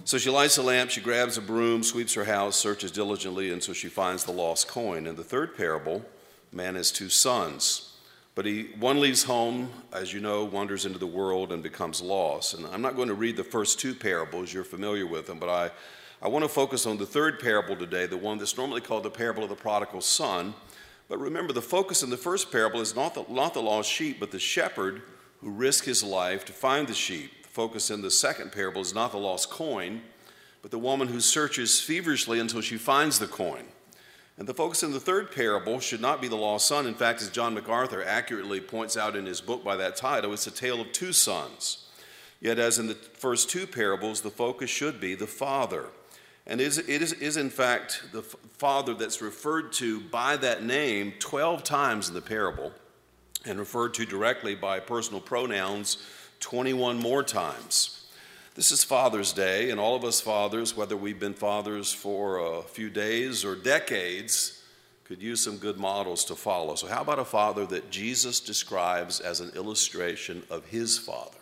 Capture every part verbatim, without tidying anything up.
So she lights a lamp, she grabs a broom, sweeps her house, searches diligently until she finds the lost coin. In the third parable, man has two sons. But he, one leaves home, as you know, wanders into the world and becomes lost. And I'm not going to read the first two parables, you're familiar with them, but I, I want to focus on the third parable today, the one that's normally called the parable of the prodigal son. But remember, the focus in the first parable is not the, not the lost sheep, but the shepherd who risked his life to find the sheep. The focus in the second parable is not the lost coin, but the woman who searches feverishly until she finds the coin. And the focus in the third parable should not be the lost son. In fact, as John MacArthur accurately points out in his book by that title, it's a tale of two sons. Yet, as in the first two parables, the focus should be the father. And it is, it is, is in fact the father that's referred to by that name twelve times in the parable and referred to directly by personal pronouns twenty-one more times. This is Father's Day, and all of us fathers, whether we've been fathers for a few days or decades, could use some good models to follow. So how about a father that Jesus describes as an illustration of his father?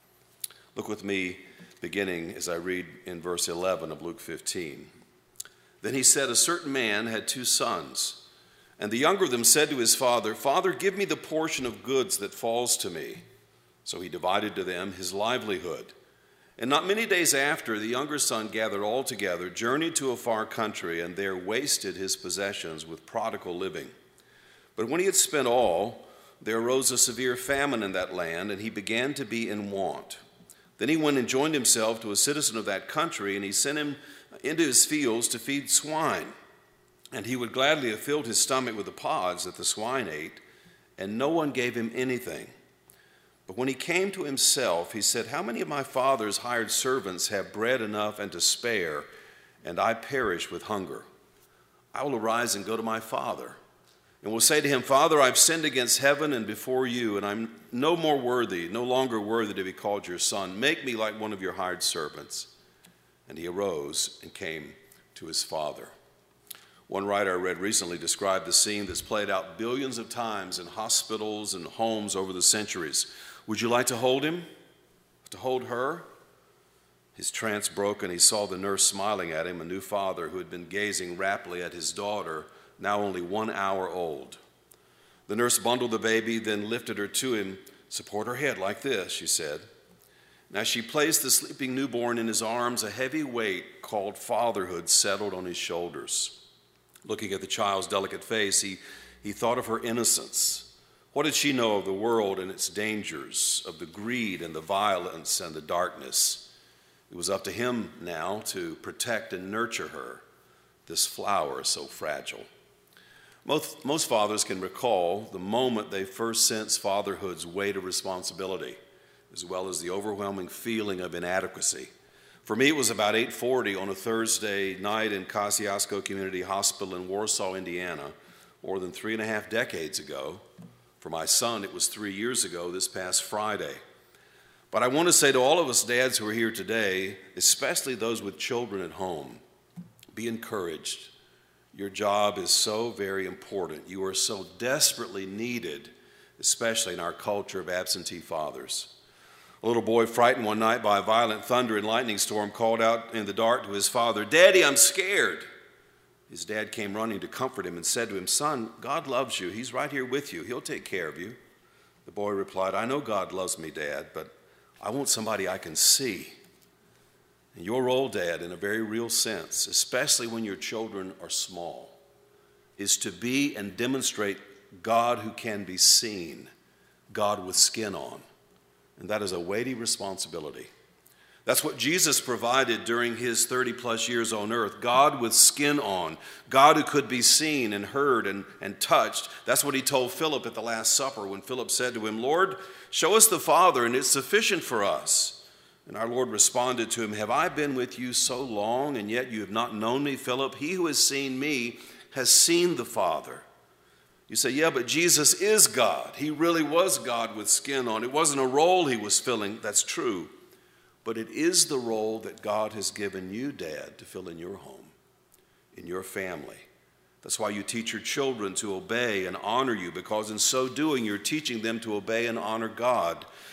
Look with me, beginning as I read in verse eleven of Luke fifteen. Then he said, a certain man had two sons, and the younger of them said to his father, Father, give me the portion of goods that falls to me. So he divided to them his livelihood. And not many days after, the younger son gathered all together, journeyed to a far country, and there wasted his possessions with prodigal living. But when he had spent all, there arose a severe famine in that land, and he began to be in want. Then he went and joined himself to a citizen of that country, and he sent him into his fields to feed swine. And he would gladly have filled his stomach with the pods that the swine ate, and no one gave him anything. But when he came to himself, he said, how many of my father's hired servants have bread enough and to spare, and I perish with hunger? I will arise and go to my father, and will say to him, Father, I've sinned against heaven and before you, and I'm no more worthy, no longer worthy to be called your son. Make me like one of your hired servants. And he arose and came to his father. One writer I read recently described the scene that's played out billions of times in hospitals and homes over the centuries. Would you like to hold him? To hold her? His trance broke, and he saw the nurse smiling at him, a new father who had been gazing raptly at his daughter, now only one hour old. The nurse bundled the baby, then lifted her to him. Support her head like this, she said. Now she placed the sleeping newborn in his arms. A heavy weight called fatherhood settled on his shoulders. Looking at the child's delicate face, he, he thought of her innocence. What did she know of the world and its dangers, of the greed and the violence and the darkness? It was up to him now to protect and nurture her, this flower so fragile. Most, most fathers can recall the moment they first sensed fatherhood's weight of responsibility, as well as the overwhelming feeling of inadequacy. For me, it was about eight forty on a Thursday night in Kosciuszko Community Hospital in Warsaw, Indiana, more than three and a half decades ago. For my son, it was three years ago this past Friday. But I want to say to all of us dads who are here today, especially those with children at home, be encouraged. Your job is so very important. You are so desperately needed, especially in our culture of absentee fathers. A little boy frightened one night by a violent thunder and lightning storm called out in the dark to his father, Daddy, I'm scared. His dad came running to comfort him and said to him, Son, God loves you. He's right here with you. He'll take care of you. The boy replied, I know God loves me, Dad, but I want somebody I can see. And your role, Dad, in a very real sense, especially when your children are small, is to be and demonstrate God who can be seen, God with skin on. And that is a weighty responsibility. That's what Jesus provided during his thirty plus years on earth. God with skin on. God who could be seen and heard and, and touched. That's what he told Philip at the Last Supper when Philip said to him, Lord, show us the Father and it's sufficient for us. And our Lord responded to him, have I been with you so long and yet you have not known me, Philip? He who has seen me has seen the Father. You say, yeah, but Jesus is God. He really was God with skin on. It wasn't a role he was filling. That's true. But it is the role that God has given you, Dad, to fill in your home, in your family. That's why you teach your children to obey and honor you, because in so doing, you're teaching them to obey and honor God.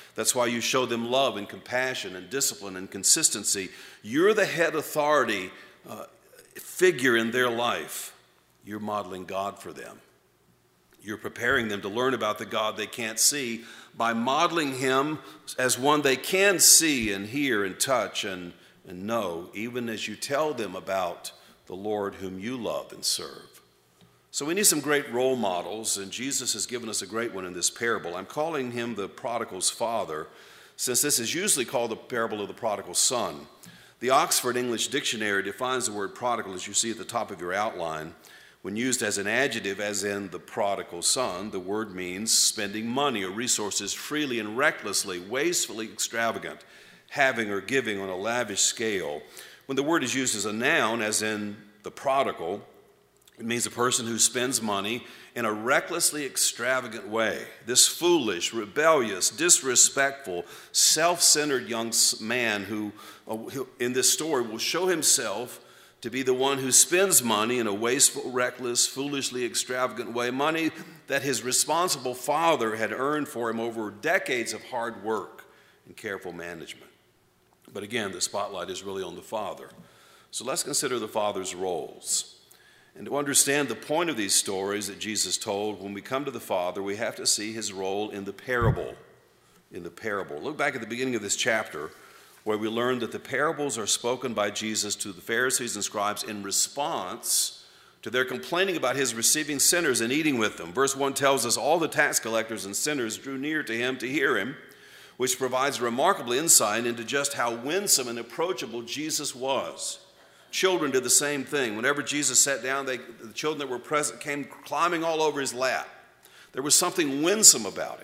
That's why you show them love and compassion and discipline and consistency. You're the head authority uh, figure in their life. You're modeling God for them. You're preparing them to learn about the God they can't see by modeling him as one they can see and hear and touch and, and know, even as you tell them about the Lord whom you love and serve. So we need some great role models, and Jesus has given us a great one in this parable. I'm calling him the prodigal's father, since this is usually called the parable of the prodigal son. The Oxford English Dictionary defines the word prodigal, as you see at the top of your outline. When used as an adjective, as in the prodigal son, the word means spending money or resources freely and recklessly, wastefully extravagant, having or giving on a lavish scale. When the word is used as a noun, as in the prodigal, it means a person who spends money in a recklessly extravagant way. This foolish, rebellious, disrespectful, self-centered young man who, in this story, will show himself to be the one who spends money in a wasteful, reckless, foolishly extravagant way, money that his responsible father had earned for him over decades of hard work and careful management. But again, the spotlight is really on the father. So let's consider the father's roles. And to understand the point of these stories that Jesus told, when we come to the Father, we have to see his role in the parable. In the parable. Look back at the beginning of this chapter, where we learn that the parables are spoken by Jesus to the Pharisees and scribes in response to their complaining about his receiving sinners and eating with them. Verse one tells us all the tax collectors and sinners drew near to him to hear him, which provides remarkable insight into just how winsome and approachable Jesus was. Children did the same thing. Whenever Jesus sat down, they, the children that were present came climbing all over his lap. There was something winsome about him.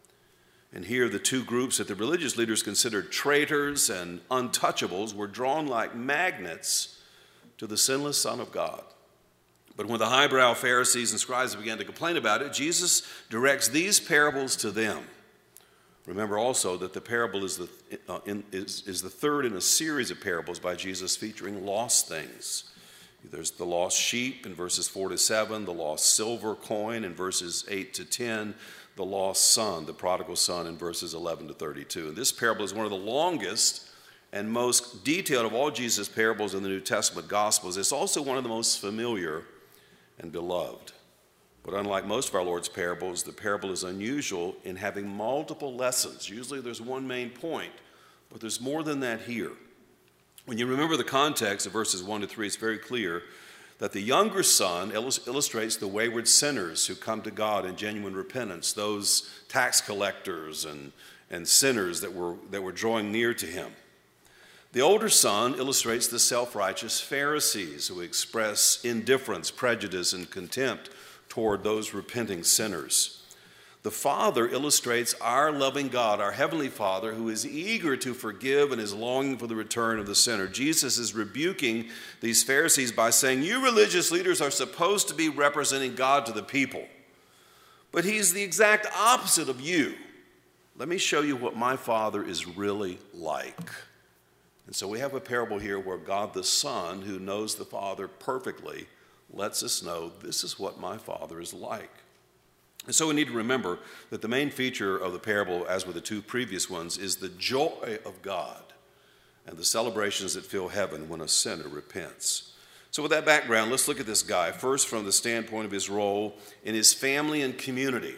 And here the two groups that the religious leaders considered traitors and untouchables were drawn like magnets to the sinless Son of God. But when the highbrow Pharisees and scribes began to complain about it, Jesus directs these parables to them. Remember also that the parable is the, uh, in, is, is the third in a series of parables by Jesus featuring lost things. There's the lost sheep in verses four to seven, the lost silver coin in verses eight to ten, the lost son, the prodigal son, in verses eleven to thirty-two. And this parable is one of the longest and most detailed of all Jesus' parables in the New Testament Gospels. It's also one of the most familiar and beloved. But unlike most of our Lord's parables, the parable is unusual in having multiple lessons. Usually there's one main point, but there's more than that here. When you remember the context of verses one to three, it's very clear that the younger son illustrates the wayward sinners who come to God in genuine repentance, those tax collectors and, and sinners that were, that were drawing near to him. The older son illustrates the self-righteous Pharisees who express indifference, prejudice, and contempt toward those repenting sinners. The father illustrates our loving God, our heavenly Father, who is eager to forgive and is longing for the return of the sinner. Jesus is rebuking these Pharisees by saying, you religious leaders are supposed to be representing God to the people, but he's the exact opposite of you. Let me show you what my Father is really like. And so we have a parable here where God the Son, who knows the Father perfectly, lets us know this is what my Father is like. And so we need to remember that the main feature of the parable, as with the two previous ones, is the joy of God and the celebrations that fill heaven when a sinner repents. So with that background, let's look at this guy, first from the standpoint of his role in his family and community.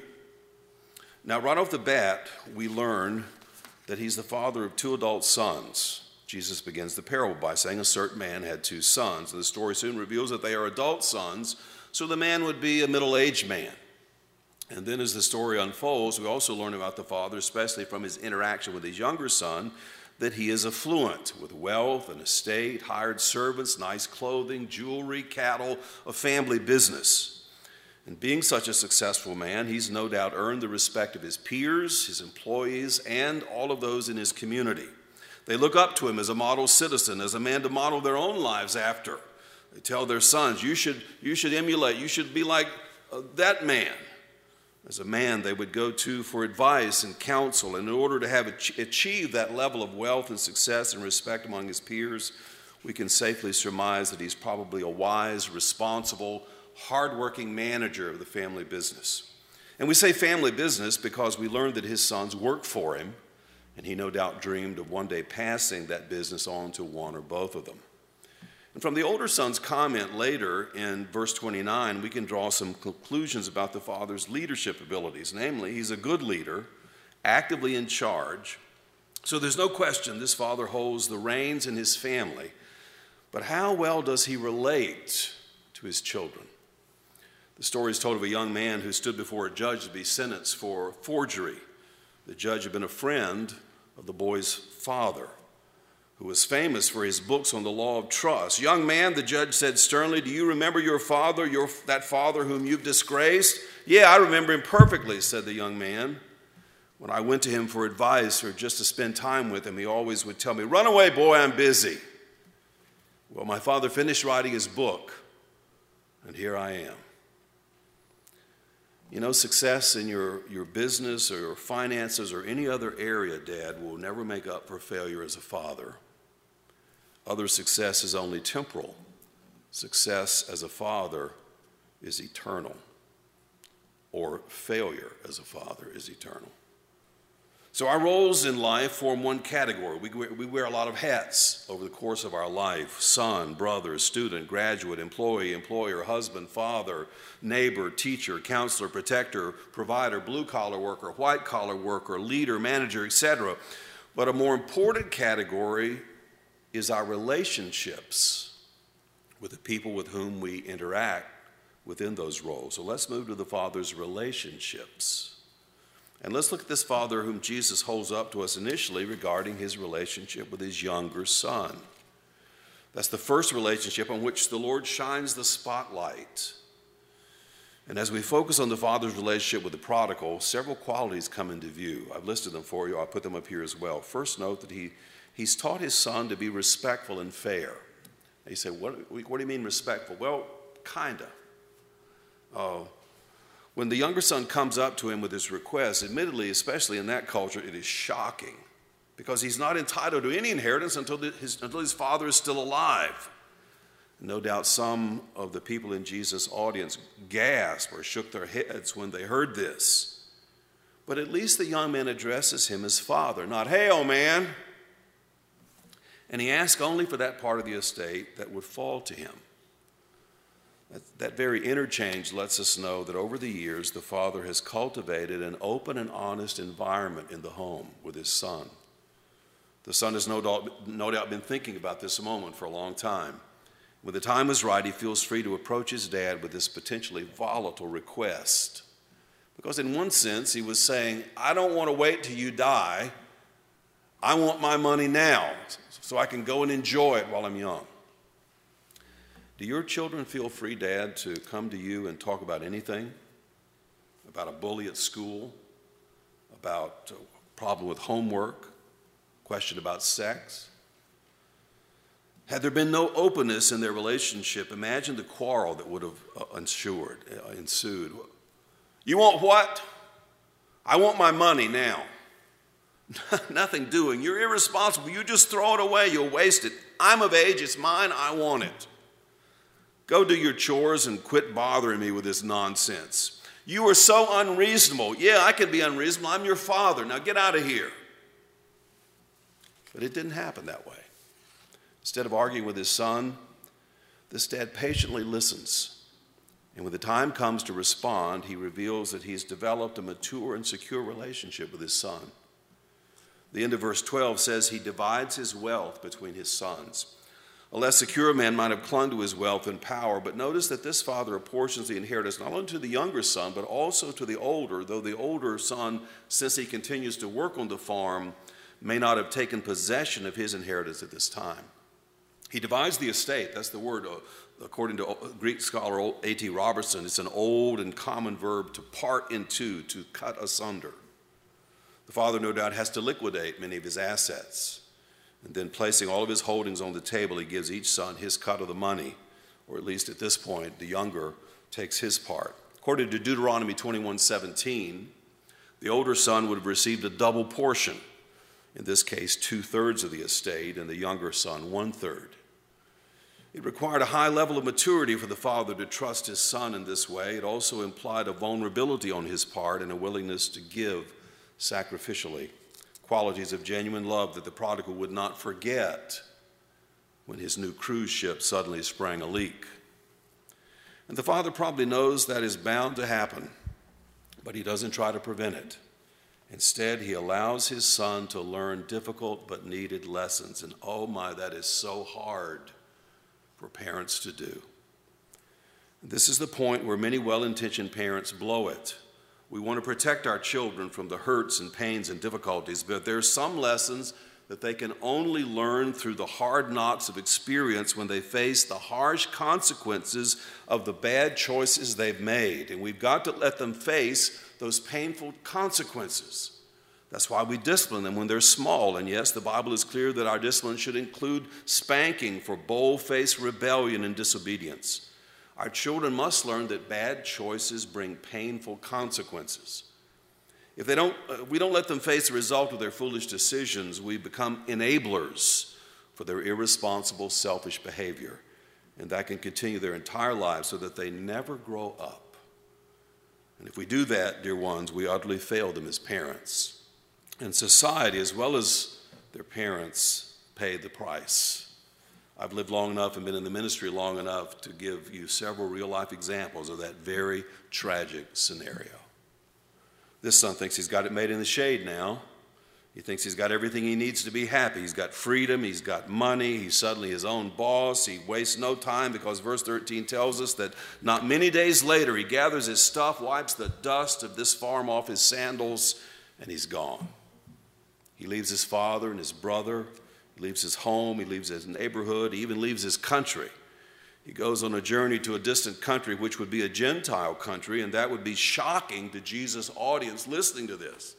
Now, right off the bat, we learn that he's the father of two adult sons. Jesus begins the parable by saying a certain man had two sons. And the story soon reveals that they are adult sons, so the man would be a middle-aged man. And then as the story unfolds, we also learn about the father, especially from his interaction with his younger son, that he is affluent with wealth, an estate, hired servants, nice clothing, jewelry, cattle, a family business. And being such a successful man, he's no doubt earned the respect of his peers, his employees, and all of those in his community. They look up to him as a model citizen, as a man to model their own lives after. They tell their sons, you should, you should emulate, you should be like uh, that man. As a man they would go to for advice and counsel. And in order to have ach- achieved that level of wealth and success and respect among his peers, we can safely surmise that he's probably a wise, responsible, hardworking manager of the family business. And we say family business because we learned that his sons worked for him and he no doubt dreamed of one day passing that business on to one or both of them. And from the older son's comment later in verse twenty-nine, we can draw some conclusions about the father's leadership abilities. Namely, he's a good leader, actively in charge. So there's no question this father holds the reins in his family. But how well does he relate to his children? The story is told of a young man who stood before a judge to be sentenced for forgery. The judge had been a friend of the boy's father, who was famous for his books on the law of trust. "Young man," the judge said sternly, "do you remember your father, your, that father whom you've disgraced?" "Yeah, I remember him perfectly," said the young man. "When I went to him for advice or just to spend time with him, he always would tell me, 'Run away, boy, I'm busy.' Well, my father finished writing his book, and here I am." You know, success in your, your business or your finances or any other area, Dad, will never make up for failure as a father. Other success is only temporal. Success as a father is eternal, or failure as a father is eternal. So our roles in life form one category. We, we wear a lot of hats over the course of our life: son, brother, student, graduate, employee, employer, husband, father, neighbor, teacher, counselor, protector, provider, blue-collar worker, white-collar worker, leader, manager, et cetera. But a more important category is our relationships with the people with whom we interact within those roles. So let's move to the Father's relationships. And let's look at this father whom Jesus holds up to us initially regarding his relationship with his younger son. That's the first relationship on which the Lord shines the spotlight. And as we focus on the father's relationship with the prodigal, several qualities come into view. I've listed them for you. I'll put them up here as well. First, note that he, he's taught his son to be respectful and fair. You say, what, what do you mean respectful? Well, kind of. Uh, When the younger son comes up to him with his request, admittedly, especially in that culture, it is shocking, because he's not entitled to any inheritance until his, until his father is still alive. No doubt some of the people in Jesus' audience gasped or shook their heads when they heard this. But at least the young man addresses him as father, not, "Hey, old man." And he asks only for that part of the estate that would fall to him. That, that very interchange lets us know that over the years, the father has cultivated an open and honest environment in the home with his son. The son has no doubt, no doubt been thinking about this moment for a long time. When the time is right, he feels free to approach his dad with this potentially volatile request. Because in one sense, he was saying, "I don't want to wait till you die. I want my money now so I can go and enjoy it while I'm young." Do your children feel free, Dad, to come to you and talk about anything? About a bully at school? About a problem with homework? Question about sex? Had there been no openness in their relationship, imagine the quarrel that would have ensued. Uh, ensued. "You want what?" "I want my money now." Nothing doing. "You're irresponsible. You just throw it away. You'll waste it." "I'm of age. It's mine. I want it." "Go do your chores and quit bothering me with this nonsense." "You are so unreasonable." "Yeah, I can be unreasonable. I'm your father. Now get out of here." But it didn't happen that way. Instead of arguing with his son, this dad patiently listens. And when the time comes to respond, he reveals that he's developed a mature and secure relationship with his son. The end of verse twelve says he divides his wealth between his sons. A less secure man might have clung to his wealth and power, but notice that this father apportions the inheritance not only to the younger son, but also to the older, though the older son, since he continues to work on the farm, may not have taken possession of his inheritance at this time. He divides the estate. That's the word, uh, according to Greek scholar A T Robertson. It's an old and common verb, to part in two, to cut asunder. The father, no doubt, has to liquidate many of his assets. And then, placing all of his holdings on the table, he gives each son his cut of the money, or at least at this point, the younger takes his part. According to Deuteronomy twenty-one seventeen, the older son would have received a double portion, in this case, two-thirds of the estate, and the younger son, one-third. It required a high level of maturity for the father to trust his son in this way. It also implied a vulnerability on his part and a willingness to give sacrificially. qualities of genuine love that the prodigal would not forget when his new cruise ship suddenly sprang a leak. And the father probably knows that is bound to happen, but he doesn't try to prevent it. Instead, he allows his son to learn difficult but needed lessons. And oh my, that is so hard for parents to do. This is the point where many well-intentioned parents blow it. We want to protect our children from the hurts and pains and difficulties, but there are some lessons that they can only learn through the hard knocks of experience when they face the harsh consequences of the bad choices they've made. And we've got to let them face those painful consequences. That's why we discipline them when they're small. And yes, the Bible is clear that our discipline should include spanking for bold-faced rebellion and disobedience. Our children must learn that bad choices bring painful consequences. If they don't, uh, we don't let them face the result of their foolish decisions, we become enablers for their irresponsible, selfish behavior. And that can continue their entire lives so that they never grow up. And if we do that, dear ones, we utterly fail them as parents. And society, as well as their parents, pay the price. I've lived long enough and been in the ministry long enough to give you several real-life examples of that very tragic scenario. This son thinks he's got it made in the shade now. He thinks he's got everything he needs to be happy. He's got freedom, he's got money, he's suddenly his own boss. He wastes no time because verse thirteen tells us that not many days later he gathers his stuff, wipes the dust of this farm off his sandals, and he's gone. He leaves his father and his brother, he leaves his home, he leaves his neighborhood, he even leaves his country. He goes on a journey to a distant country, which would be a Gentile country, and that would be shocking to Jesus' audience listening to this.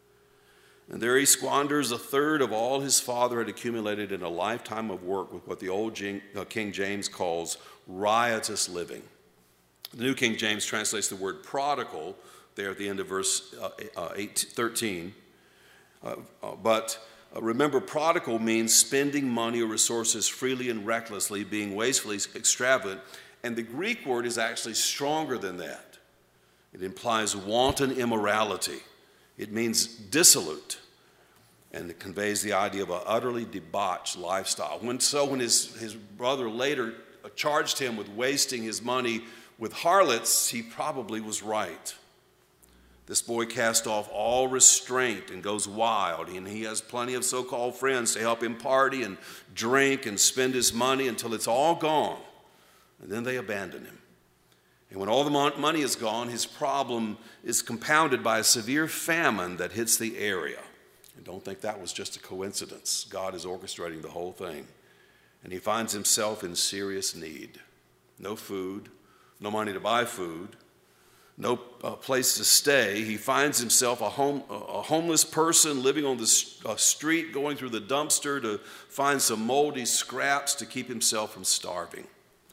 And there he squanders a third of all his father had accumulated in a lifetime of work with what the old King James calls riotous living. The New King James translates the word prodigal there at the end of verse thirteen. Uh, uh, but uh, remember, prodigal means spending money or resources freely and recklessly, being wastefully extravagant. And the Greek word is actually stronger than that. It implies wanton immorality. It means dissolute. And it conveys the idea of an utterly debauched lifestyle. When, so when his, his brother later charged him with wasting his money with harlots, he probably was right. This boy casts off all restraint and goes wild, and he has plenty of so-called friends to help him party and drink and spend his money until it's all gone, and then they abandon him. And when all the money is gone, his problem is compounded by a severe famine that hits the area. And don't think that was just a coincidence. God is orchestrating the whole thing. And he finds himself in serious need. No food, no money to buy food, no uh, place to stay. He finds himself a, home, a homeless person living on the uh, street, going through the dumpster to find some moldy scraps to keep himself from starving.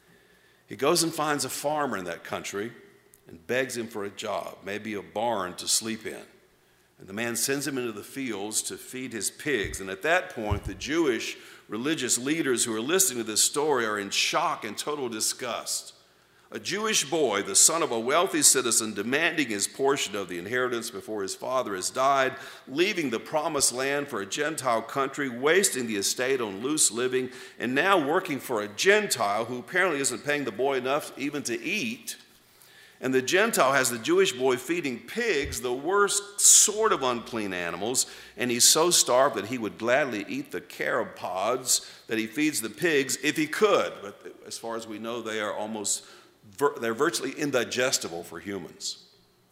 He goes and finds a farmer in that country and begs him for a job, maybe a barn to sleep in. And the man sends him into the fields to feed his pigs. And at that point, the Jewish religious leaders who are listening to this story are in shock and total disgust. A Jewish boy, the son of a wealthy citizen, demanding his portion of the inheritance before his father has died, leaving the promised land for a Gentile country, wasting the estate on loose living, and now working for a Gentile who apparently isn't paying the boy enough even to eat. And the Gentile has the Jewish boy feeding pigs, the worst sort of unclean animals, and he's so starved that he would gladly eat the carob pods that he feeds the pigs if he could. But as far as we know, they are almost they're virtually indigestible for humans.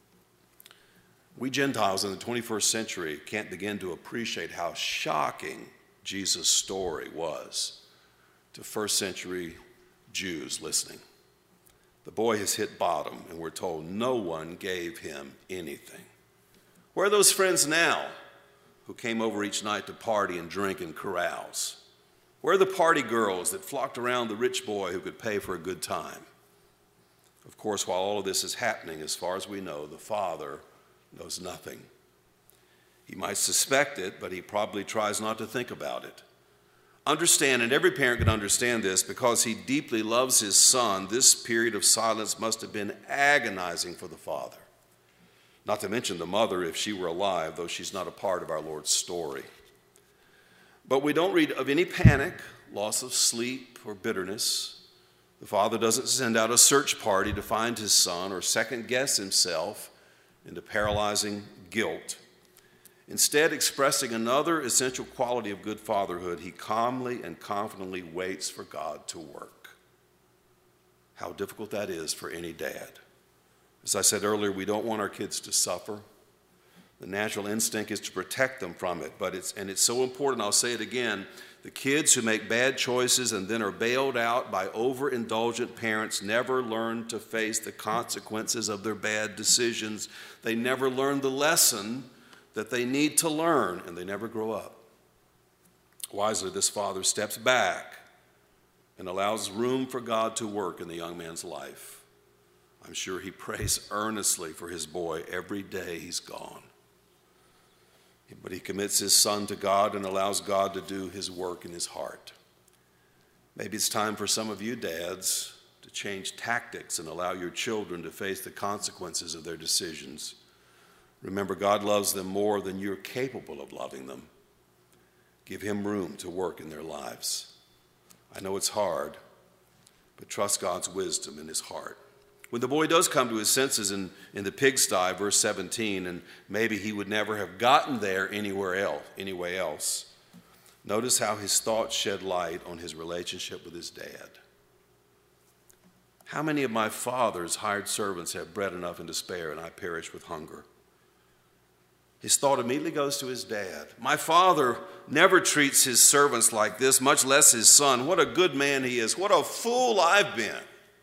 We Gentiles in the twenty-first century can't begin to appreciate how shocking Jesus' story was to first century Jews listening. The boy has hit bottom, and we're told no one gave him anything. Where are those friends now who came over each night to party and drink in corrals? Where are the party girls that flocked around the rich boy who could pay for a good time? Of course, while all of this is happening, as far as we know, the father knows nothing. He might suspect it, but he probably tries not to think about it. Understand, and every parent can understand this, because he deeply loves his son, this period of silence must have been agonizing for the father. not to mention the mother if she were alive, though she's not a part of our Lord's story. But we don't read of any panic, loss of sleep, or bitterness. The father doesn't send out a search party to find his son or second-guess himself into paralyzing guilt. Instead, expressing another essential quality of good fatherhood, he calmly and confidently waits for God to work. How difficult that is for any dad. As I said earlier, we don't want our kids to suffer. The natural instinct is to protect them from it, but it's and it's so important, I'll say it again, the kids who make bad choices and then are bailed out by overindulgent parents never learn to face the consequences of their bad decisions. They never learn the lesson that they need to learn, and they never grow up. Wisely, this father steps back and allows room for God to work in the young man's life. I'm sure he prays earnestly for his boy every day he's gone. But he commits his son to God and allows God to do his work in his heart. Maybe it's time for some of you dads to change tactics and allow your children to face the consequences of their decisions. Remember, God loves them more than you're capable of loving them. Give him room to work in their lives. I know it's hard, but trust God's wisdom in his heart. When the boy does come to his senses in, in the pigsty, verse seventeen, and maybe he would never have gotten there anywhere else, anyway else, notice how his thoughts shed light on his relationship with his dad. How many of my father's hired servants have bread enough and to spare, and I perish with hunger? His thought immediately goes to his dad. My father never treats his servants like this, much less his son. What a good man he is. What a fool I've been.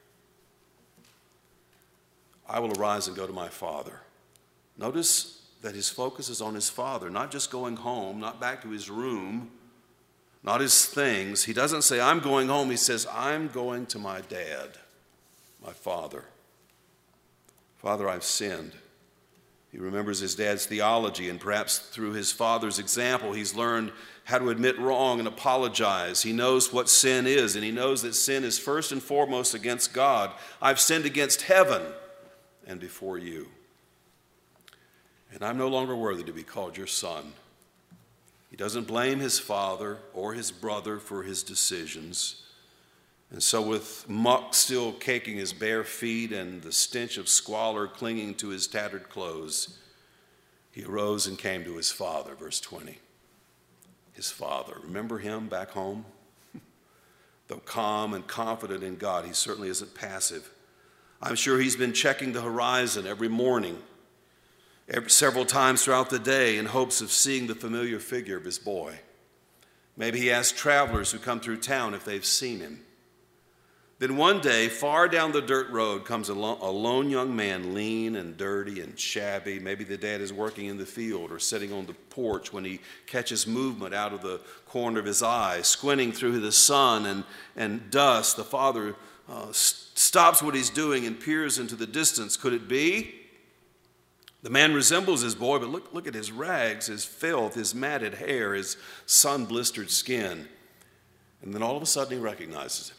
I will arise and go to my father. Notice that his focus is on his father, not just going home, not back to his room, not his things. He doesn't say, I'm going home. He says, I'm going to my dad, my father. Father, I've sinned. He remembers his dad's theology, and perhaps through his father's example, he's learned how to admit wrong and apologize. He knows what sin is, and he knows that sin is first and foremost against God. I've sinned against heaven and before you, and I'm no longer worthy to be called your son. He doesn't blame his father or his brother for his decisions. And so with muck still caking his bare feet and the stench of squalor clinging to his tattered clothes, he arose and came to his father, verse twenty. His father. Remember him back home? Though calm and confident in God, he certainly isn't passive. I'm sure he's been checking the horizon every morning, every, several times throughout the day in hopes of seeing the familiar figure of his boy. Maybe he asked travelers who come through town if they've seen him. Then one day, far down the dirt road, comes a, lo- a lone young man, lean and dirty and shabby. Maybe the dad is working in the field or sitting on the porch when he catches movement out of the corner of his eye, squinting through the sun and, and dust. The father uh, st- stops what he's doing and peers into the distance. Could it be? The man resembles his boy, but look, look at his rags, his filth, his matted hair, his sun-blistered skin. And then all of a sudden he recognizes him.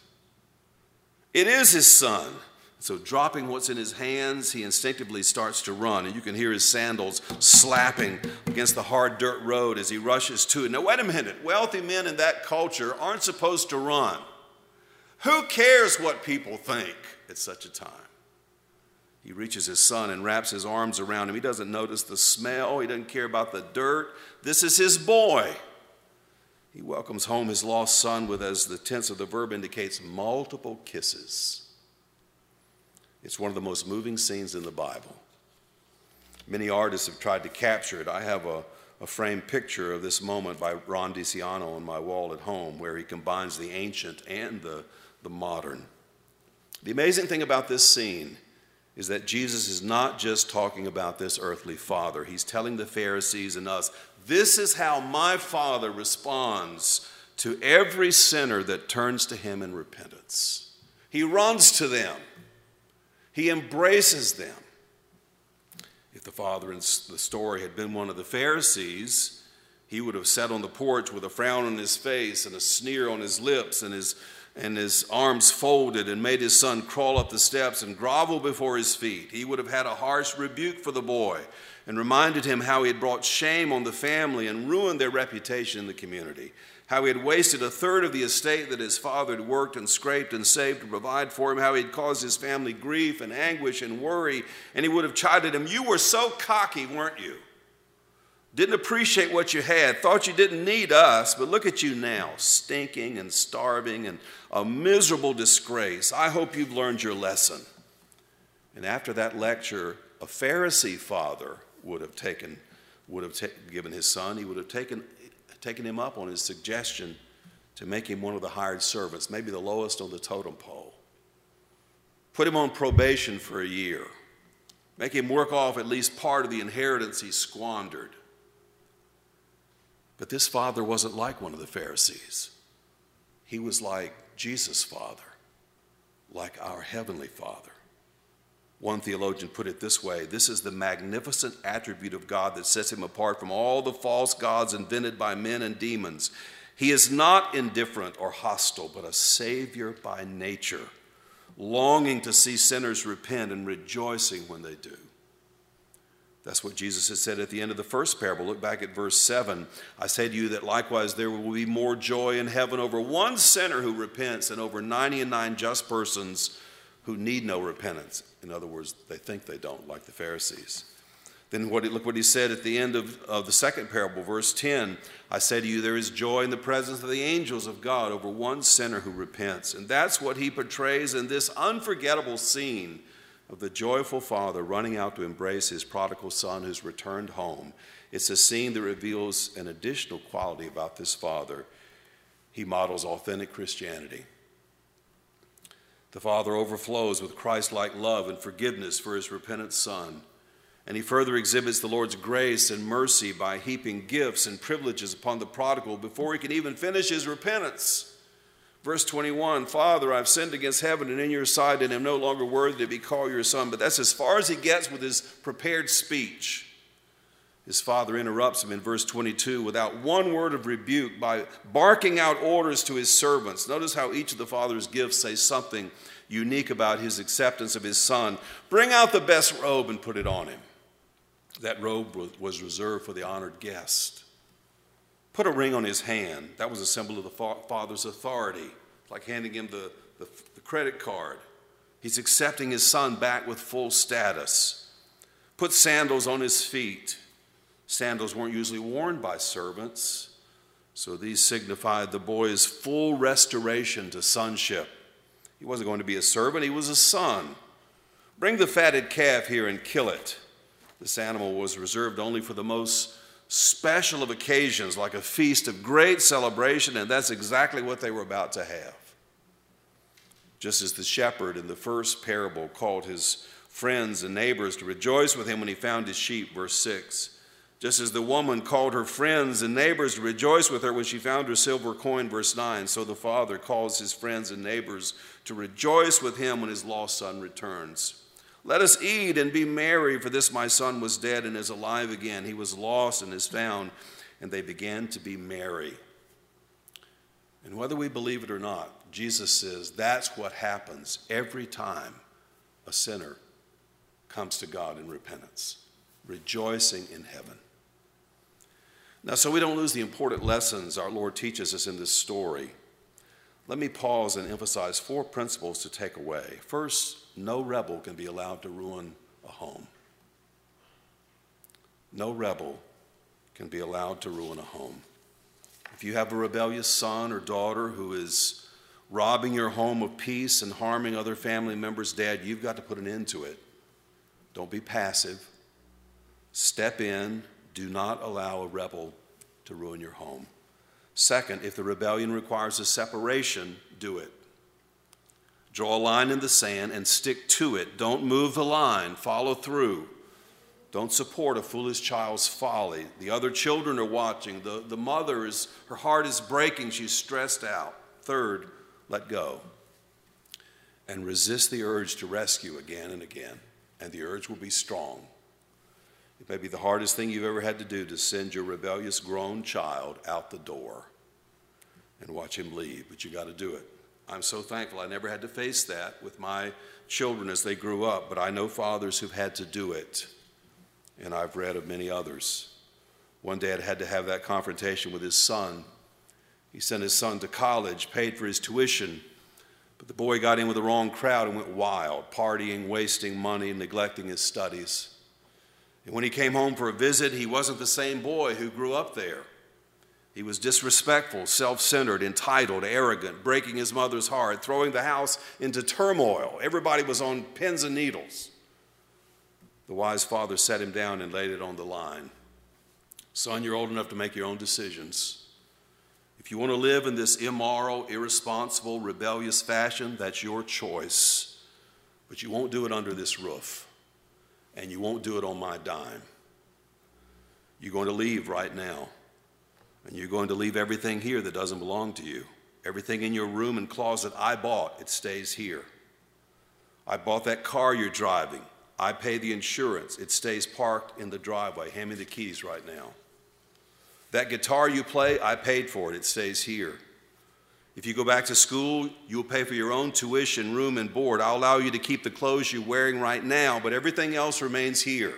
It is his son. So dropping what's in his hands, he instinctively starts to run. And you can hear his sandals slapping against the hard dirt road as he rushes to it. Now, wait a minute. Wealthy men in that culture aren't supposed to run. Who cares what people think at such a time? He reaches his son and wraps his arms around him. He doesn't notice the smell. He doesn't care about the dirt. This is his boy. He welcomes home his lost son with, as the tense of the verb indicates, multiple kisses. It's one of the most moving scenes in the Bible. Many artists have tried to capture it. I have a, a framed picture of this moment by Ron DiCiano on my wall at home, where he combines the ancient and the, the modern. The amazing thing about this scene is that Jesus is not just talking about this earthly father. He's telling the Pharisees and us, this is how my Father responds to every sinner that turns to him in repentance. He runs to them. He embraces them. If the father in the story had been one of the Pharisees, he would have sat on the porch with a frown on his face and a sneer on his lips and his and his arms folded and made his son crawl up the steps and grovel before his feet. He would have had a harsh rebuke for the boy and reminded him how he had brought shame on the family and ruined their reputation in the community, how he had wasted a third of the estate that his father had worked and scraped and saved to provide for him, how he had caused his family grief and anguish and worry, and he would have chided him, "You were so cocky, weren't you? Didn't appreciate what you had, thought you didn't need us, but look at you now, stinking and starving and a miserable disgrace. I hope you've learned your lesson." And after that lecture, a Pharisee father would have taken, would have ta- given his son, he would have taken, taken him up on his suggestion to make him one of the hired servants, maybe the lowest on the totem pole. Put him on probation for a year. Make him work off at least part of the inheritance he squandered. But this father wasn't like one of the Pharisees. He was like Jesus' Father, like our Heavenly Father. One theologian put it this way: this is the magnificent attribute of God that sets him apart from all the false gods invented by men and demons. He is not indifferent or hostile, but a Savior by nature, longing to see sinners repent and rejoicing when they do. That's what Jesus had said at the end of the first parable. Look back at verse seven. "I say to you that likewise there will be more joy in heaven over one sinner who repents than over ninety and nine just persons who need no repentance." In other words, they think they don't, like the Pharisees. Then what, look what he said at the end of, of the second parable, verse ten. "I say to you, there is joy in the presence of the angels of God over one sinner who repents." And that's what he portrays in this unforgettable scene of the joyful father running out to embrace his prodigal son who's returned home. It's a scene that reveals an additional quality about this father. He models authentic Christianity. The father overflows with Christ-like love and forgiveness for his repentant son. And he further exhibits the Lord's grace and mercy by heaping gifts and privileges upon the prodigal before he can even finish his repentance. Verse twenty-one, "Father, I've sinned against heaven and in your sight and am no longer worthy to be called your son." But that's as far as he gets with his prepared speech. His father interrupts him in verse twenty-two without one word of rebuke by barking out orders to his servants. Notice how each of the father's gifts say something unique about his acceptance of his son. "Bring out the best robe and put it on him." That robe was reserved for the honored guest. "Put a ring on his hand." That was a symbol of the father's authority, like handing him the, the, the credit card. He's accepting his son back with full status. "Put sandals on his feet." Sandals weren't usually worn by servants, so these signified the boy's full restoration to sonship. He wasn't going to be a servant, he was a son. "Bring the fatted calf here and kill it." This animal was reserved only for the most special of occasions, like a feast of great celebration, and that's exactly what they were about to have. Just as the shepherd in the first parable called his friends and neighbors to rejoice with him when he found his sheep, verse six. Just as the woman called her friends and neighbors to rejoice with her when she found her silver coin, verse nine, so the father calls his friends and neighbors to rejoice with him when his lost son returns. "Let us eat and be merry, for this my son was dead and is alive again. He was lost and is found." And they began to be merry. And whether we believe it or not, Jesus says that's what happens every time a sinner comes to God in repentance, rejoicing in heaven. Now, so we don't lose the important lessons our Lord teaches us in this story, let me pause and emphasize four principles to take away. First, no rebel can be allowed to ruin a home. No rebel can be allowed to ruin a home. If you have a rebellious son or daughter who is robbing your home of peace and harming other family members, Dad, you've got to put an end to it. Don't be passive. Step in. Do not allow a rebel to ruin your home. Second, if the rebellion requires a separation, do it. Draw a line in the sand and stick to it. Don't move the line. Follow through. Don't support a foolish child's folly. The other children are watching. The, the mother, is, her heart is breaking. She's stressed out. Third, let go. And resist the urge to rescue again and again. And the urge will be strong. It may be the hardest thing you've ever had to do, to send your rebellious grown child out the door and watch him leave, but you got to do it. I'm so thankful I never had to face that with my children as they grew up, but I know fathers who've had to do it, and I've read of many others. One dad had to have that confrontation with his son. He sent his son to college, paid for his tuition, but the boy got in with the wrong crowd and went wild, partying, wasting money, neglecting his studies. And when he came home for a visit, he wasn't the same boy who grew up there. He was disrespectful, self-centered, entitled, arrogant, breaking his mother's heart, throwing the house into turmoil. Everybody was on pins and needles. The wise father sat him down and laid it on the line. Son, you're old enough to make your own decisions. If you want to live in this immoral, irresponsible, rebellious fashion, that's your choice. But you won't do it under this roof. And you won't do it on my dime. You're going to leave right now. And you're going to leave everything here that doesn't belong to you. Everything in your room and closet I bought, it stays here. I bought that car you're driving. I pay the insurance. It stays parked in the driveway. Hand me the keys right now. That guitar you play, I paid for it. It stays here. If you go back to school, you'll pay for your own tuition, room, and board. I'll allow you to keep the clothes you're wearing right now, but everything else remains here.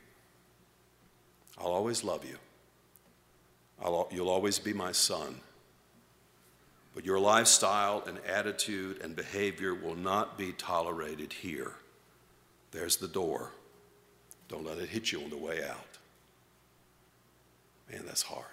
I'll always love you. I'll, you'll always be my son. But your lifestyle and attitude and behavior will not be tolerated here. There's the door. Don't let it hit you on the way out. Man, that's hard.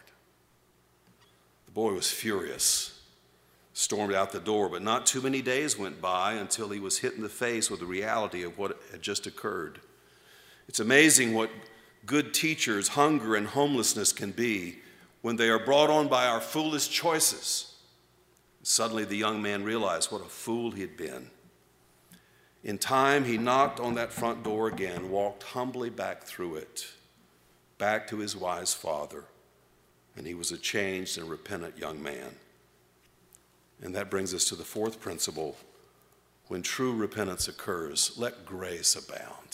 The boy was furious, stormed out the door, but not too many days went by until he was hit in the face with the reality of what had just occurred. It's amazing what good teachers, hunger, and homelessness can be when they are brought on by our foolish choices. Suddenly the young man realized what a fool he had been. In time, he knocked on that front door again, walked humbly back through it, back to his wise father, and he was a changed and repentant young man. And that brings us to the fourth principle. When true repentance occurs, let grace abound.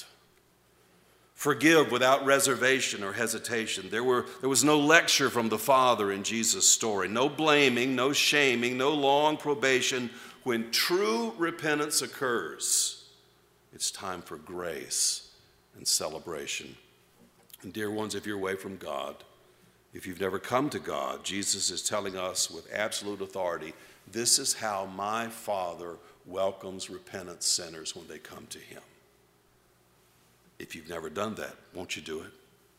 Forgive without reservation or hesitation. There were, there was no lecture from the Father in Jesus' story, no blaming, no shaming, no long probation. When true repentance occurs, it's time for grace and celebration. And dear ones, if you're away from God, if you've never come to God, Jesus is telling us with absolute authority, this is how my Father welcomes repentant sinners when they come to him. If you've never done that, won't you do it?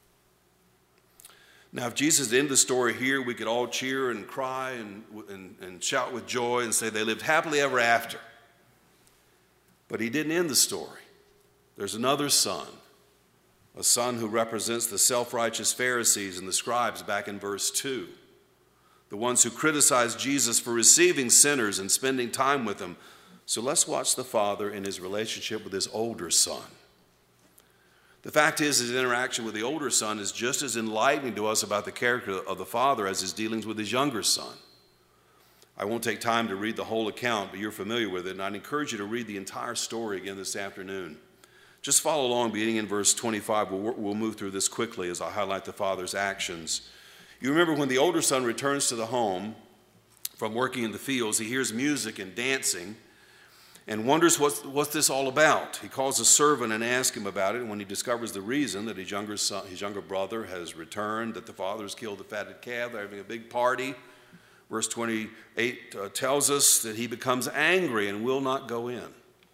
Now, if Jesus ended the story here, we could all cheer and cry and, and, and shout with joy and say they lived happily ever after. But he didn't end the story. There's another son, a son who represents the self-righteous Pharisees and the scribes back in verse two, the ones who criticized Jesus for receiving sinners and spending time with them. So let's watch the father in his relationship with his older son. The fact is, his interaction with the older son is just as enlightening to us about the character of the father as his dealings with his younger son. I won't take time to read the whole account, but you're familiar with it, and I'd encourage you to read the entire story again this afternoon. Just follow along, beginning in verse twenty-five. We'll, we'll move through this quickly as I highlight the father's actions. You remember when the older son returns to the home from working in the fields, he hears music and dancing and wonders what's, what's this all about. He calls a servant and asks him about it, and when he discovers the reason, that his younger son, his younger brother has returned, that the father has killed the fatted calf, they're having a big party. Verse twenty-eight uh, tells us that he becomes angry and will not go in.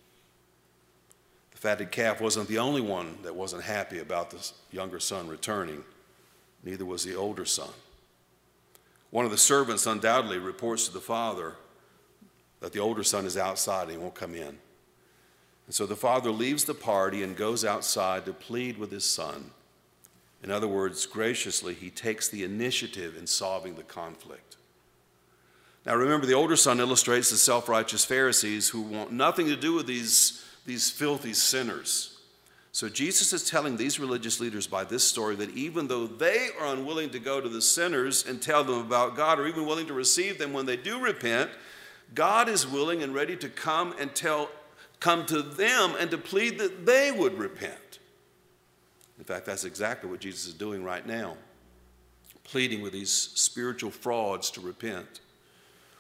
The fatted calf wasn't the only one that wasn't happy about the younger son returning. Neither was the older son. One of the servants undoubtedly reports to the father that the older son is outside and he won't come in. And so the father leaves the party and goes outside to plead with his son. In other words, graciously, he takes the initiative in solving the conflict. Now remember, the older son illustrates the self-righteous Pharisees who want nothing to do with these, these filthy sinners. So Jesus is telling these religious leaders by this story that even though they are unwilling to go to the sinners and tell them about God, or even willing to receive them when they do repent, God is willing and ready to come and tell, come to them and to plead that they would repent. In fact, that's exactly what Jesus is doing right now, pleading with these spiritual frauds to repent.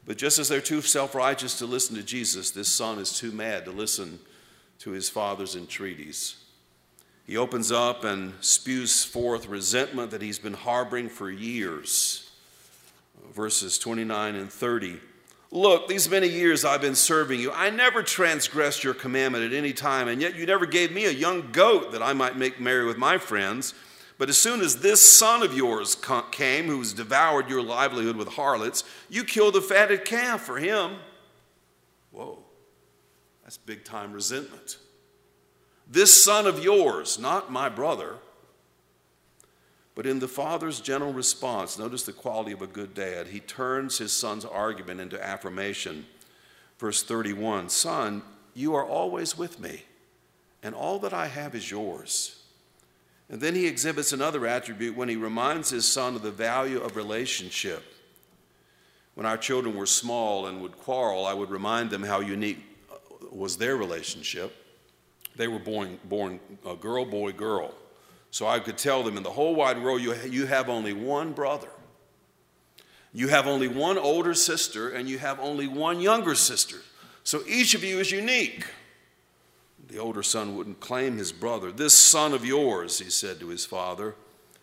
But just as they're too self-righteous to listen to Jesus, this son is too mad to listen to his father's entreaties. He opens up and spews forth resentment that he's been harboring for years. Verses twenty-nine and thirty. Look, these many years I've been serving you. I never transgressed your commandment at any time, and yet you never gave me a young goat that I might make merry with my friends. But as soon as this son of yours came, who has devoured your livelihood with harlots, you killed a fatted calf for him. Whoa, that's big-time resentment. This son of yours, not my brother. But in the father's gentle response, notice the quality of a good dad. He turns his son's argument into affirmation. Verse thirty-one, son, you are always with me, and all that I have is yours. And then he exhibits another attribute when he reminds his son of the value of relationship. When our children were small and would quarrel, I would remind them how unique was their relationship. They were born, born uh, girl, boy, girl. So I could tell them in the whole wide world, you, you have only one brother. You have only one older sister, and you have only one younger sister. So each of you is unique. The older son wouldn't claim his brother. This son of yours, he said to his father.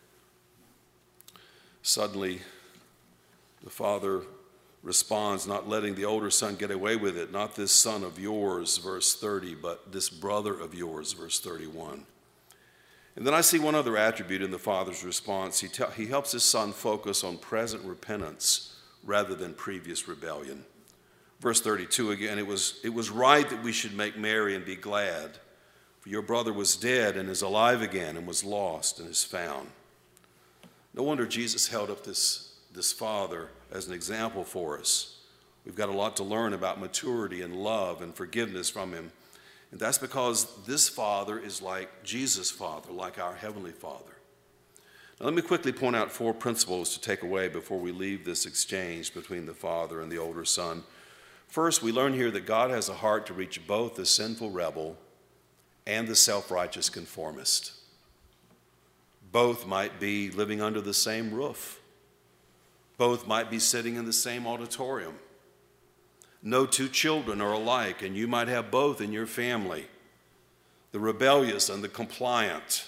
Suddenly, the father responds, not letting the older son get away with it. Not this son of yours, verse thirty, but this brother of yours, verse thirty-one. And then I see one other attribute in the father's response. He, te- he helps his son focus on present repentance rather than previous rebellion. Verse thirty-two again, it was, it was right that we should make merry and be glad, for your brother was dead and is alive again, and was lost and is found. No wonder Jesus held up this, this father as an example for us. We've got a lot to learn about maturity and love and forgiveness from him. And that's because this father is like Jesus' Father, like our Heavenly Father. Now, let me quickly point out four principles to take away before we leave this exchange between the father and the older son. First, we learn here that God has a heart to reach both the sinful rebel and the self-righteous conformist. Both might be living under the same roof. Both might be sitting in the same auditorium. No two children are alike, and you might have both in your family, the rebellious and the compliant.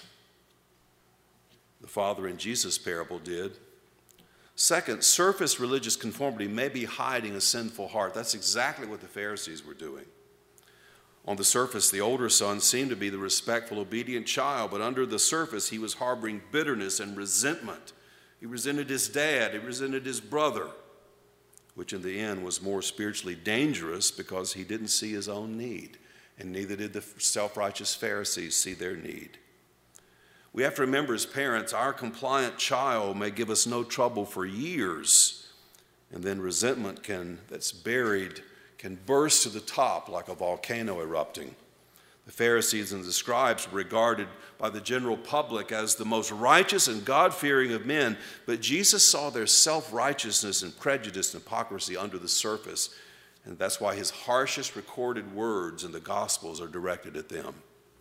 The father in Jesus' parable did. Second, surface religious conformity may be hiding a sinful heart. That's exactly what the Pharisees were doing. On the surface, the older son seemed to be the respectful, obedient child, but under the surface, he was harboring bitterness and resentment. He resented his dad, he resented his brother, which in the end was more spiritually dangerous because he didn't see his own need, and neither did the self-righteous Pharisees see their need. We have to remember as parents, our compliant child may give us no trouble for years, and then resentment can, that's buried can burst to the top like a volcano erupting. The Pharisees and the scribes were regarded by the general public as the most righteous and God-fearing of men, but Jesus saw their self-righteousness and prejudice and hypocrisy under the surface, and that's why his harshest recorded words in the Gospels are directed at them.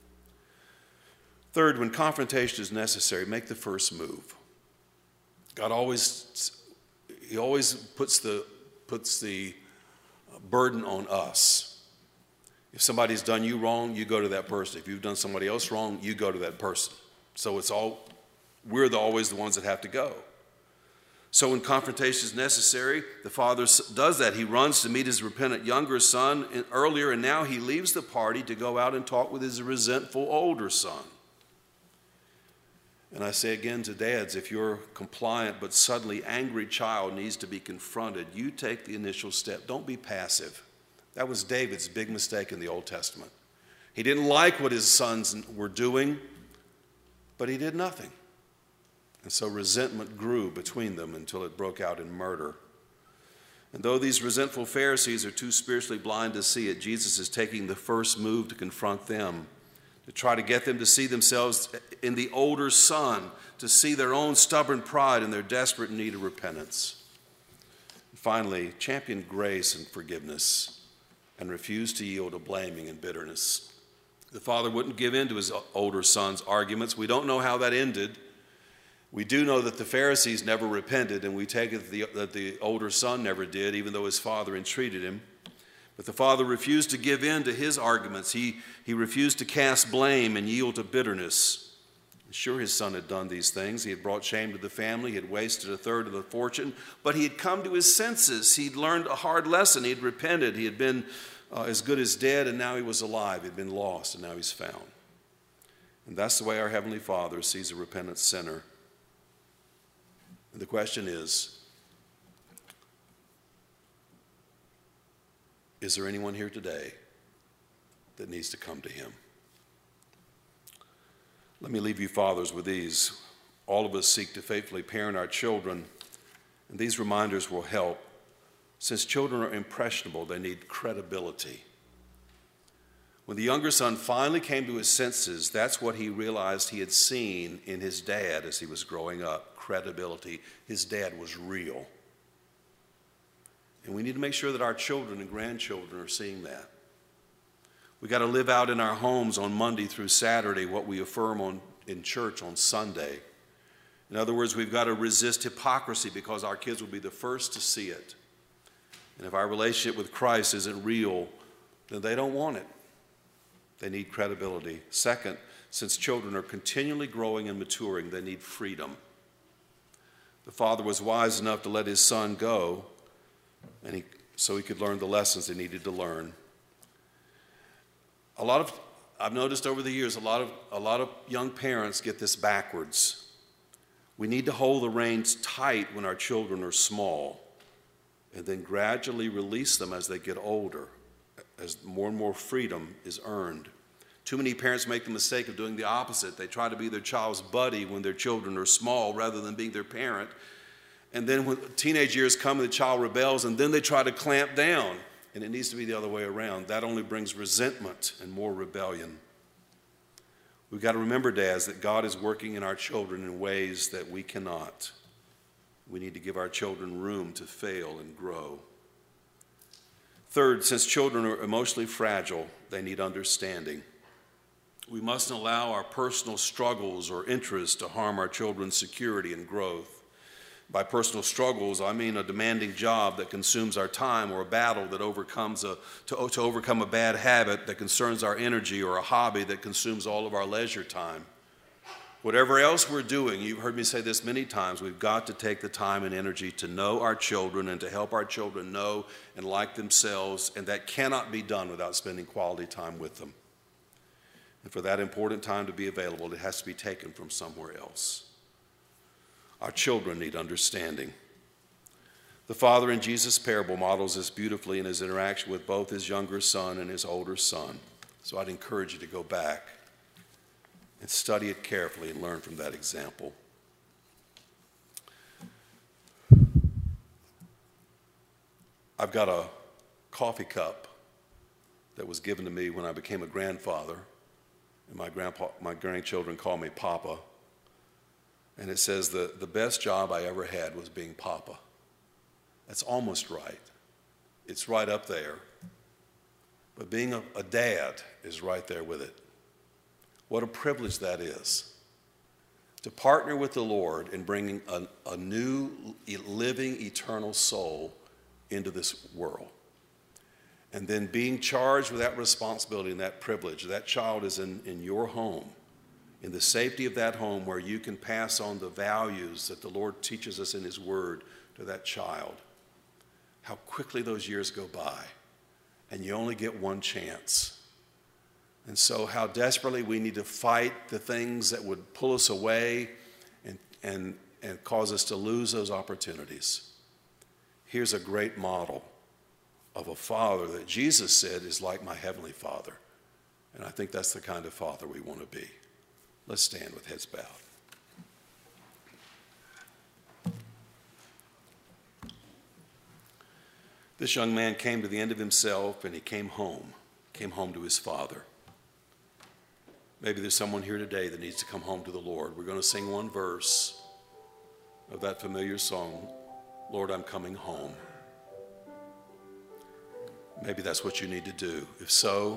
Third, when confrontation is necessary, make the first move. God always, he always puts the, puts the burden on us. If somebody's done you wrong, you go to that person. If you've done somebody else wrong, you go to that person. So it's all, we're the, always the ones that have to go. So when confrontation is necessary, the father does that. He runs to meet his repentant younger son earlier, and now he leaves the party to go out and talk with his resentful older son. And I say again to dads, if your compliant but suddenly angry child needs to be confronted, you take the initial step. Don't be passive. That was David's big mistake in the Old Testament. He didn't like what his sons were doing, but he did nothing. And so resentment grew between them until it broke out in murder. And though these resentful Pharisees are too spiritually blind to see it, Jesus is taking the first move to confront them, to try to get them to see themselves in the older son, to see their own stubborn pride and their desperate need of repentance. And finally, champion grace and forgiveness, and refused to yield to blaming and bitterness. The father wouldn't give in to his older son's arguments. We don't know how that ended. We do know that the Pharisees never repented, and we take it that the, that the older son never did, even though his father entreated him. But the father refused to give in to his arguments. He, he refused to cast blame and yield to bitterness. Sure, his son had done these things. He had brought shame to the family. He had wasted a third of the fortune. But he had come to his senses. He'd learned a hard lesson. He had repented. He had been uh, as good as dead, and now he was alive. He had been lost, and now he's found. And that's the way our Heavenly Father sees a repentant sinner. And the question is, is there anyone here today that needs to come to him? Let me leave you fathers with these. All of us seek to faithfully parent our children, and these reminders will help. Since children are impressionable, they need credibility. When the younger son finally came to his senses, that's what he realized he had seen in his dad as he was growing up. Credibility. His dad was real. And we need to make sure that our children and grandchildren are seeing that. We got to live out in our homes on Monday through Saturday what we affirm on, in church on Sunday. In other words, we've got to resist hypocrisy because our kids will be the first to see it. And if our relationship with Christ isn't real, then they don't want it. They need credibility. Second, since children are continually growing and maturing, they need freedom. The father was wise enough to let his son go, and he, so he could learn the lessons he needed to learn. A lot of, I've noticed over the years, a lot of, a lot of young parents get this backwards. We need to hold the reins tight when our children are small, and then gradually release them as they get older, as more and more freedom is earned. Too many parents make the mistake of doing the opposite. They try to be their child's buddy when their children are small rather than being their parent. And then when teenage years come and the child rebels, and then they try to clamp down. And it needs to be the other way around. That only brings resentment and more rebellion. We've got to remember, dads, that God is working in our children in ways that we cannot. We need to give our children room to fail and grow. Third, since children are emotionally fragile, they need understanding. We mustn't allow our personal struggles or interests to harm our children's security and growth. By personal struggles, I mean a demanding job that consumes our time, or a battle that overcomes a, to, to overcome a bad habit that concerns our energy, or a hobby that consumes all of our leisure time. Whatever else we're doing, you've heard me say this many times, we've got to take the time and energy to know our children and to help our children know and like themselves, and that cannot be done without spending quality time with them. And for that important time to be available, it has to be taken from somewhere else. Our children need understanding. The father in Jesus' parable models this beautifully in his interaction with both his younger son and his older son. So I'd encourage you to go back and study it carefully and learn from that example. I've got a coffee cup that was given to me when I became a grandfather. And my grandpa, my grandchildren call me Papa. And it says the, the best job I ever had was being Papa. That's almost right. It's right up there. But being a, a dad is right there with it. What a privilege that is. To partner with the Lord in bringing a, a new, living, eternal soul into this world. And then being charged with that responsibility and that privilege. That child is in, in your home, in the safety of that home, where you can pass on the values that the Lord teaches us in his word to that child. How quickly those years go by, and you only get one chance. And so how desperately we need to fight the things that would pull us away and, and, and cause us to lose those opportunities. Here's a great model of a father that Jesus said is like my heavenly Father. And I think that's the kind of father we want to be. Let's stand with heads bowed. This young man came to the end of himself, and he came home, came home to his father. Maybe there's someone here today that needs to come home to the Lord. We're going to sing one verse of that familiar song, Lord, I'm coming home. Maybe that's what you need to do. If so,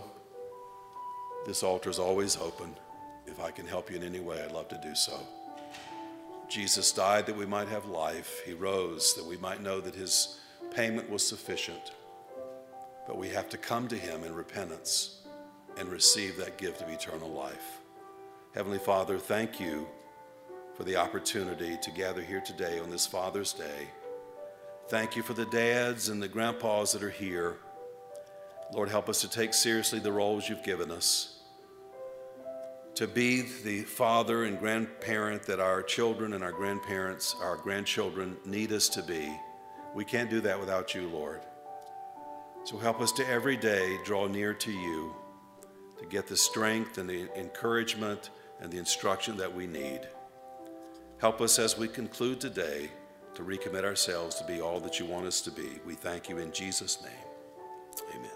this altar is always open. If I can help you in any way, I'd love to do so. Jesus died that we might have life. He rose that we might know that his payment was sufficient. But we have to come to him in repentance and receive that gift of eternal life. Heavenly Father, thank you for the opportunity to gather here today on this Father's Day. Thank you for the dads and the grandpas that are here. Lord, help us to take seriously the roles you've given us, to be the father and grandparent that our children and our grandparents, our grandchildren need us to be. We can't do that without you, Lord. So help us to every day draw near to you to get the strength and the encouragement and the instruction that we need. Help us as we conclude today to recommit ourselves to be all that you want us to be. We thank you in Jesus' name. Amen.